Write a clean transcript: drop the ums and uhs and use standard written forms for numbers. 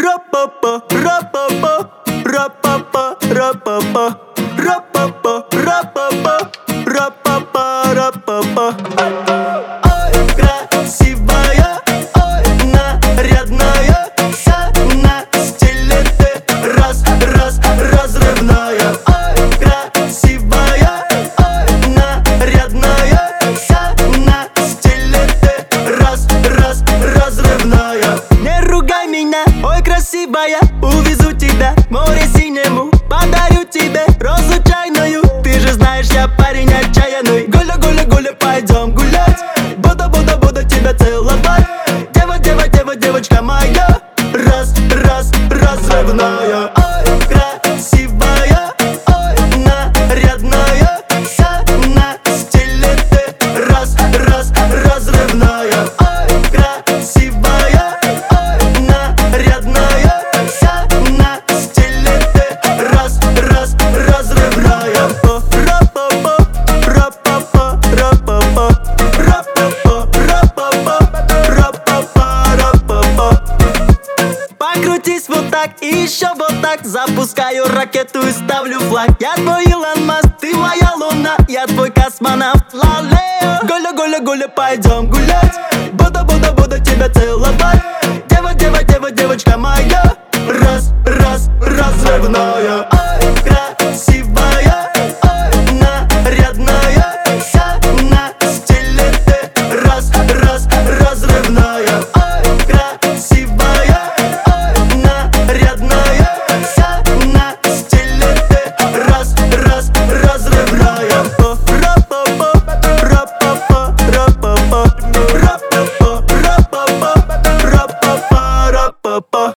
Ра-па-па, ра-па-па, ра-па-па, ра-па-па, ра-па-па, ра-па-па, ра-па-па, ра-па-па. Ой, красивая, ой, нарядная, вся на стиле ты разрывная. Ой, красивая, ой, нарядная, вся на стиле ты разрывная. Не ругай меня, ой, красивая, увезу тебя к морю синему, подарю тебе розу чайную. Ты же знаешь, я парень отчаянный. Гуля, гуля, гуля, пойдем гулять. Буду тебя целовать. Девочка моя, разрывная. Ой, красивая, ой, нарядная, вся на стиле ты разрывная. Ой, красивая, ой, нарядная, вся на стиле ты разрывная. Ра-па-па, ра-па-па, ра-па-па, ра-па-па, ра-па-па, ра-па-па. Покрутись вот так и еще вот так. Запускаю ракету и ставлю флаг. Я твой Илон Маск, ты моя луна. Я твой космонавт, ла-лео. Гуля, гуля, гуля, пойдем гулять. Буду тебя целовать. Девочка моя, разрывная.